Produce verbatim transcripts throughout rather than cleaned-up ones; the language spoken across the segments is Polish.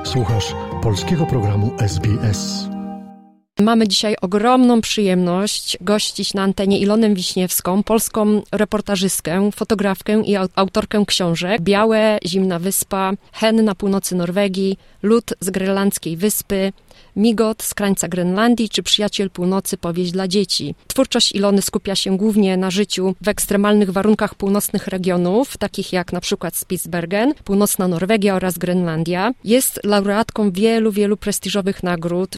Słuchasz polskiego programu S B S. Mamy dzisiaj ogromną przyjemność gościć na antenie Ilonę Wiśniewską, polską reportażystkę, fotografkę i autorkę książek Białe, Zimna Wyspa, Hen na północy Norwegii, Lód z grenlandzkiej wyspy, Migot z krańca Grenlandii czy Przyjaciel Północy, powieść dla dzieci. Twórczość Ilony skupia się głównie na życiu w ekstremalnych warunkach północnych regionów, takich jak na przykład Spitsbergen, północna Norwegia oraz Grenlandia. Jest laureatką wielu, wielu prestiżowych nagród.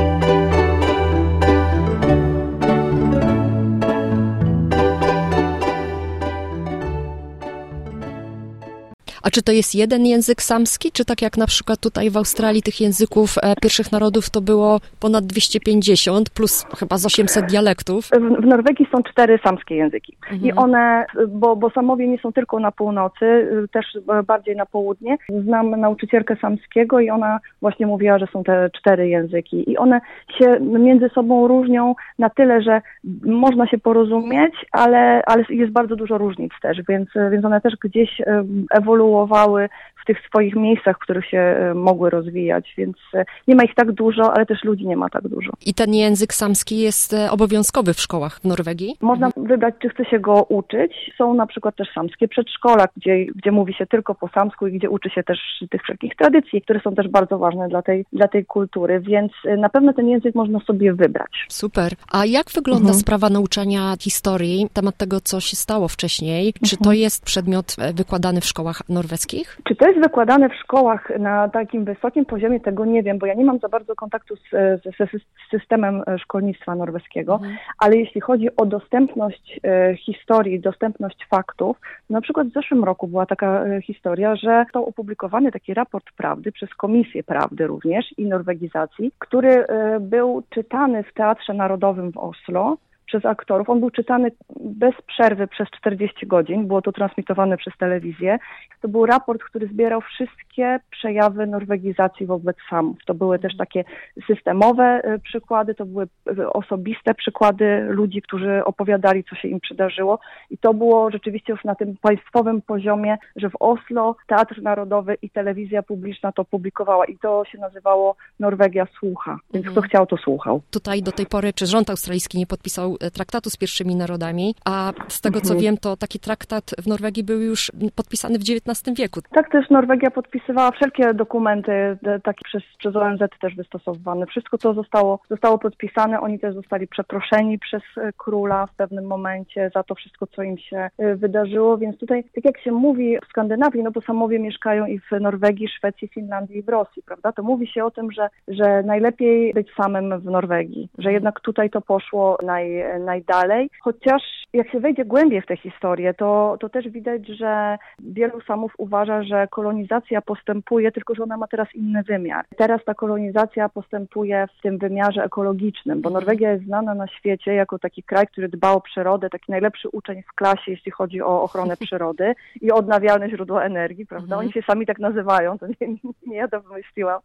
A czy to jest jeden język samski, czy tak jak na przykład tutaj w Australii tych języków e, pierwszych narodów to było ponad dwieście pięćdziesiąt, plus chyba z osiemset dialektów? W, w Norwegii są cztery samskie języki. Mhm. I one, bo, bo samowie nie są tylko na północy, też bardziej na południe. Znam nauczycielkę samskiego i ona właśnie mówiła, że są te cztery języki. I one się między sobą różnią na tyle, że można się porozumieć, ale, ale jest bardzo dużo różnic też, więc, więc one też gdzieś ewoluują w tych swoich miejscach, w których się mogły rozwijać, więc nie ma ich tak dużo, ale też ludzi nie ma tak dużo. I ten język samski jest obowiązkowy w szkołach w Norwegii? Można mhm. wybrać, czy chce się go uczyć. Są na przykład też samskie przedszkola, gdzie, gdzie mówi się tylko po samsku i gdzie uczy się też tych wszelkich tradycji, które są też bardzo ważne dla tej, dla tej kultury, więc na pewno ten język można sobie wybrać. Super. A jak wygląda mhm. sprawa nauczania historii, temat tego, co się stało wcześniej? Czy mhm. to jest przedmiot wykładany w szkołach norweskich? Czy to jest wykładane w szkołach na takim wysokim poziomie, tego nie wiem, bo ja nie mam za bardzo kontaktu z, z, z systemem szkolnictwa norweskiego, mhm. ale jeśli chodzi o dostępność e, historii, dostępność faktów, na przykład w zeszłym roku była taka e, historia, że został opublikowany taki raport prawdy przez Komisję Prawdy również i norwegizacji, który e, był czytany w Teatrze Narodowym w Oslo przez aktorów. On był czytany bez przerwy przez czterdzieści godzin. Było to transmitowane przez telewizję. To był raport, który zbierał wszystkie przejawy norwegizacji wobec samów. To były też takie systemowe przykłady, to były osobiste przykłady ludzi, którzy opowiadali, co się im przydarzyło. I to było rzeczywiście już na tym państwowym poziomie, że w Oslo Teatr Narodowy i telewizja publiczna to publikowała. I to się nazywało Norwegia słucha. Więc mhm. kto chciał, to słuchał. Tutaj do tej pory, czy rząd australijski nie podpisał traktatu z pierwszymi narodami, a z tego co wiem, to taki traktat w Norwegii był już podpisany w dziewiętnastym wieku. Tak, też Norwegia podpisywała wszelkie dokumenty, takie przez, przez O N Z też wystosowane. Wszystko to zostało, zostało podpisane, oni też zostali przeproszeni przez króla w pewnym momencie za to wszystko, co im się wydarzyło, więc tutaj, tak jak się mówi w Skandynawii, no bo samowie mieszkają i w Norwegii, Szwecji, Finlandii i w Rosji, prawda, to mówi się o tym, że, że najlepiej być samym w Norwegii, że jednak tutaj to poszło naj najdalej, chociaż jak się wejdzie głębiej w tę historię, to, to też widać, że wielu samów uważa, że kolonizacja postępuje, tylko że ona ma teraz inny wymiar. Teraz ta kolonizacja postępuje w tym wymiarze ekologicznym, bo Norwegia jest znana na świecie jako taki kraj, który dba o przyrodę, taki najlepszy uczeń w klasie, jeśli chodzi o ochronę przyrody i odnawialne źródła energii, prawda? Mhm. Oni się sami tak nazywają, to nie, nie ja to wymyśliłam.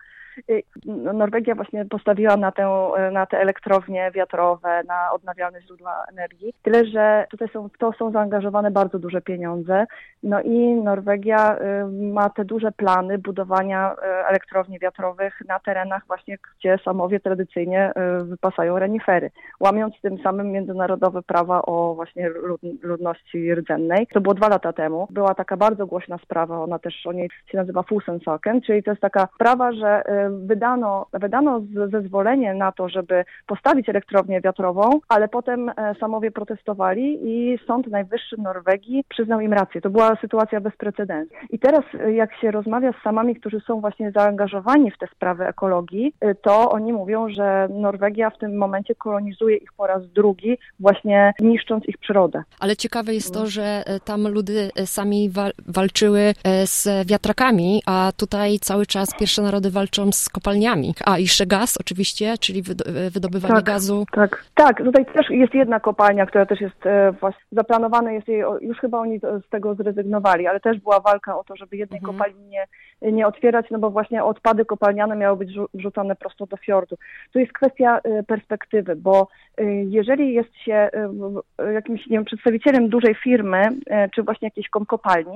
Norwegia właśnie postawiła na, tę, na te elektrownie wiatrowe, na odnawialne źródła energii. Tyle, że tutaj są, w to są zaangażowane bardzo duże pieniądze. No i Norwegia y, ma te duże plany budowania y, elektrowni wiatrowych na terenach właśnie, gdzie samowie tradycyjnie y, wypasają renifery, łamiąc tym samym międzynarodowe prawa o właśnie lud, ludności rdzennej. To było dwa lata temu. Była taka bardzo głośna sprawa, ona też o niej się nazywa Fosen-saken, czyli to jest taka sprawa, że y, Wydano, wydano zezwolenie na to, żeby postawić elektrownię wiatrową, ale potem samowie protestowali i Sąd Najwyższy Norwegii przyznał im rację. To była sytuacja bez precedensu. I teraz jak się rozmawia z samami, którzy są właśnie zaangażowani w te sprawy ekologii, to oni mówią, że Norwegia w tym momencie kolonizuje ich po raz drugi, właśnie niszcząc ich przyrodę. Ale ciekawe jest to, że tam ludy sami wal- walczyły z wiatrakami, a tutaj cały czas pierwsze narody walczą z kopalniami. A i jeszcze gaz oczywiście, czyli wydobywanie tak, gazu. Tak, tak. Tutaj też jest jedna kopalnia, która też jest e, właśnie zaplanowane, jest jej, już chyba oni z tego zrezygnowali, ale też była walka o to, żeby jednej mhm. kopalni nie, nie otwierać, no bo właśnie odpady kopalniane miały być wrzucone prosto do fiordu. Tu jest kwestia e, perspektywy, bo e, jeżeli jest się e, jakimś, nie wiem, przedstawicielem dużej firmy, e, czy właśnie jakiejś kopalni,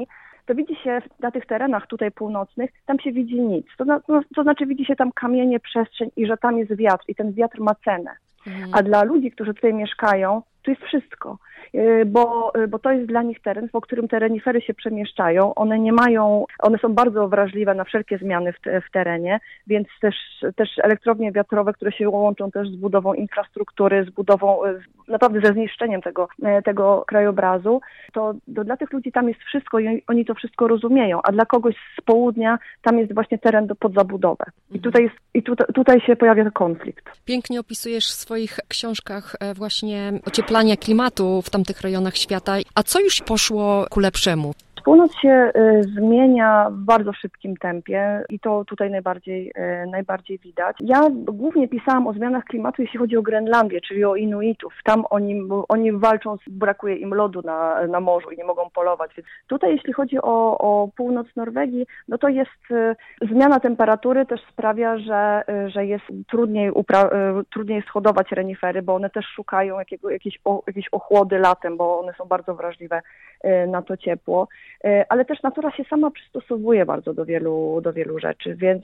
to widzi się na tych terenach tutaj północnych, tam się widzi nic. To, no, to znaczy widzi się tam kamienie, przestrzeń i że tam jest wiatr i ten wiatr ma cenę. Mhm. A dla ludzi, którzy tutaj mieszkają, to jest wszystko. Bo, bo to jest dla nich teren, po którym te renifery się przemieszczają. One nie mają, one są bardzo wrażliwe na wszelkie zmiany w, te, w terenie, więc też, też elektrownie wiatrowe, które się łączą też z budową infrastruktury, z budową, z, naprawdę ze zniszczeniem tego, tego krajobrazu, to, to dla tych ludzi tam jest wszystko i oni to wszystko rozumieją, a dla kogoś z południa tam jest właśnie teren do, pod zabudowę. I tutaj, jest, i tutaj, tutaj się pojawia konflikt. Pięknie opisujesz w swoich książkach właśnie ocieplanie klimatu w tamtych rejonach świata. A co już poszło ku lepszemu? Północ się y, zmienia w bardzo szybkim tempie i to tutaj najbardziej, y, najbardziej widać. Ja głównie pisałam o zmianach klimatu, jeśli chodzi o Grenlandię, czyli o Inuitów. Tam oni, oni walczą, brakuje im lodu na, na morzu i nie mogą polować. Więc tutaj jeśli chodzi o, o północ Norwegii, no to jest y, zmiana temperatury też sprawia, że, y, że jest trudniej, upra- y, trudniej jest hodować renifery, bo one też szukają jakiego, jakieś, o, jakieś ochłody latem, bo one są bardzo wrażliwe y, na to ciepło. Ale też natura się sama przystosowuje bardzo do wielu, do wielu rzeczy, więc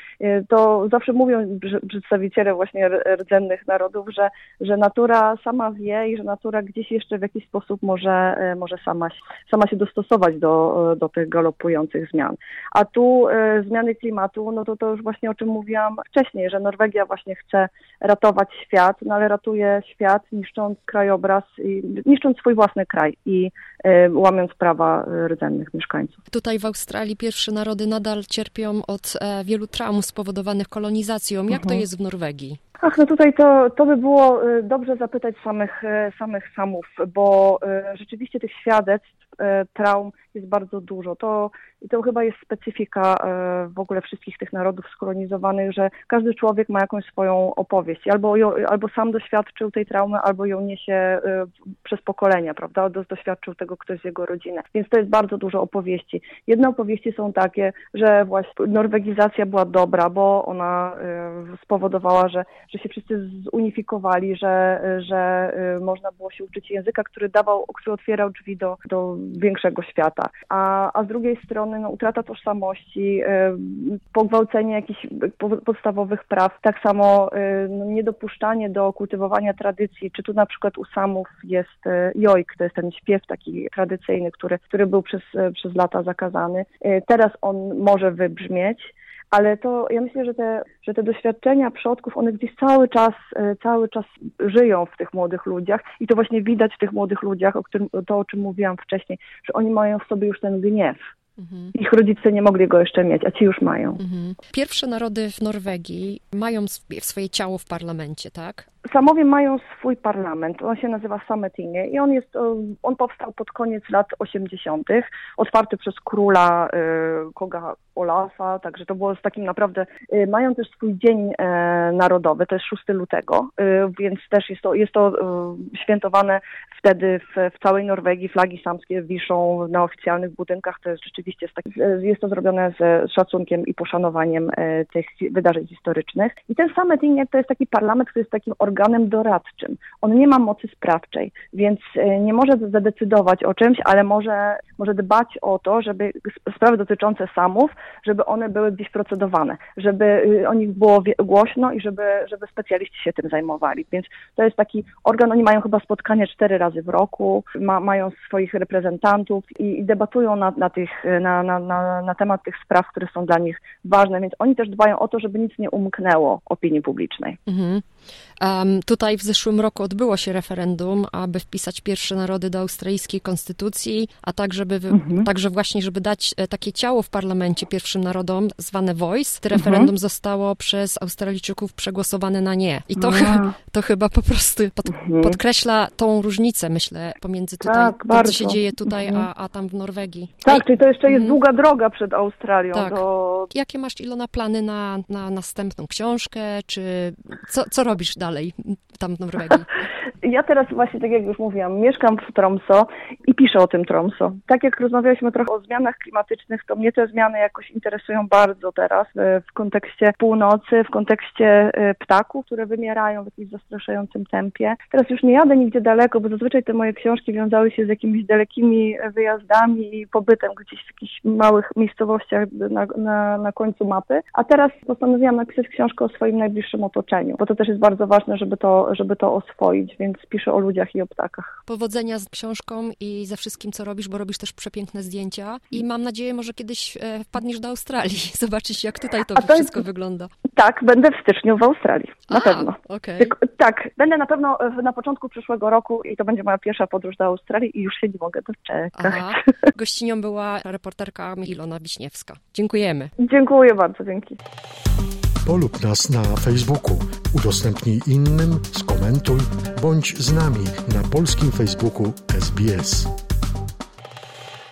to zawsze mówią przedstawiciele właśnie rdzennych narodów, że, że natura sama wie i że natura gdzieś jeszcze w jakiś sposób może, może sama, sama się dostosować do, do tych galopujących zmian. A tu zmiany klimatu, no to to już właśnie o czym mówiłam wcześniej, że Norwegia właśnie chce ratować świat, no ale ratuje świat niszcząc krajobraz, niszcząc swój własny kraj i łamiąc prawa rdzennych mieszkańców. Tutaj w Australii pierwsze narody nadal cierpią od e, wielu traum spowodowanych kolonizacją. Jak mhm. to jest w Norwegii? Ach, no tutaj to, to by było dobrze zapytać samych, samych Samów, bo rzeczywiście tych świadectw traum jest bardzo dużo. To, to chyba jest specyfika w ogóle wszystkich tych narodów skolonizowanych, że każdy człowiek ma jakąś swoją opowieść. Albo, ją, albo sam doświadczył tej traumy, albo ją niesie przez pokolenia, prawda? Albo doświadczył tego ktoś z jego rodziny. Więc to jest bardzo dużo opowieści. Jedne opowieści są takie, że właśnie norwegizacja była dobra, bo ona spowodowała, że że się wszyscy zunifikowali, że, że można było się uczyć języka, który dawał, który otwierał drzwi do, do większego świata. A, a z drugiej strony no, utrata tożsamości, pogwałcenie jakichś podstawowych praw, tak samo no, niedopuszczanie do kultywowania tradycji, czy tu na przykład u Samów jest jojk, to jest ten śpiew taki tradycyjny, który, który był przez, przez lata zakazany. Teraz on może wybrzmieć, ale to ja myślę, że te, że te doświadczenia przodków, one gdzieś cały czas, cały czas żyją w tych młodych ludziach i to właśnie widać w tych młodych ludziach, o którym, to o czym mówiłam wcześniej, że oni mają w sobie już ten gniew. Mhm. Ich rodzice nie mogli go jeszcze mieć, a ci już mają. Mhm. Pierwsze narody w Norwegii mają swoje ciało w parlamencie, tak? Samowie mają swój parlament, on się nazywa Sametinget i on jest, on powstał pod koniec lat osiemdziesiątych, otwarty przez króla y, Koga Olafa, także to było z takim naprawdę, y, mają też swój dzień y, narodowy, to jest szóstego lutego, y, więc też jest to, jest to y, świętowane wtedy w, w całej Norwegii, flagi samskie wiszą na oficjalnych budynkach, to jest rzeczywiście jest, taki, y, jest to zrobione z szacunkiem i poszanowaniem y, tych wydarzeń historycznych. I ten Sametinget to jest taki parlament, który jest takim organem doradczym. On nie ma mocy sprawczej, więc nie może zadecydować o czymś, ale może, może dbać o to, żeby sprawy dotyczące Samów, żeby one były gdzieś procedowane, żeby o nich było głośno i żeby, żeby specjaliści się tym zajmowali. Więc to jest taki organ, oni mają chyba spotkania cztery razy w roku, ma, mają swoich reprezentantów i, i debatują na, na, tych, na, na, na, na temat tych spraw, które są dla nich ważne, więc oni też dbają o to, żeby nic nie umknęło opinii publicznej. Mhm. Um, tutaj w zeszłym roku odbyło się referendum, aby wpisać pierwsze narody do australijskiej konstytucji, a tak, żeby wy, mhm. także właśnie, żeby dać takie ciało w parlamencie pierwszym narodom, zwane Voice. To referendum mhm. zostało przez Australijczyków przegłosowane na nie. I to, ja. to chyba po prostu pod, mhm. podkreśla tą różnicę, myślę, pomiędzy tutaj, tak, to, co się dzieje tutaj, mhm. a, a tam w Norwegii. Tak, czyli to jeszcze jest mhm. długa droga przed Australią. Tak. Do... Jakie masz, Ilona, plany na, na następną książkę, czy co, co robisz dalej tam w Norwegii? Ja teraz właśnie, tak jak już mówiłam, mieszkam w Tromsø i piszę o tym Tromsø. Tak jak rozmawialiśmy trochę o zmianach klimatycznych, to mnie te zmiany jakoś interesują bardzo teraz w kontekście północy, w kontekście ptaków, które wymierają w jakimś zastraszającym tempie. Teraz już nie jadę nigdzie daleko, bo zazwyczaj te moje książki wiązały się z jakimiś dalekimi wyjazdami i pobytem gdzieś w jakichś małych miejscowościach na, na, na końcu mapy. A teraz postanowiłam napisać książkę o swoim najbliższym otoczeniu, bo to też jest bardzo ważne, żeby to, żeby to oswoić, więc piszę o ludziach i o ptakach. Powodzenia z książką i ze wszystkim, co robisz, bo robisz też przepiękne zdjęcia i mam nadzieję, może kiedyś wpadniesz do Australii, zobaczysz, jak tutaj to, to wszystko jest... wygląda. Tak, będę w styczniu w Australii, na A, pewno. Okay. Tylko, tak, będę na pewno na początku przyszłego roku i to będzie moja pierwsza podróż do Australii i już się nie mogę doczekać. Aha. Gościnią była reporterka Ilona Wiśniewska. Dziękujemy. Dziękuję bardzo, dzięki. Polub nas na Facebooku, udostępnij innym, skomentuj, bądź z nami na polskim Facebooku S B S.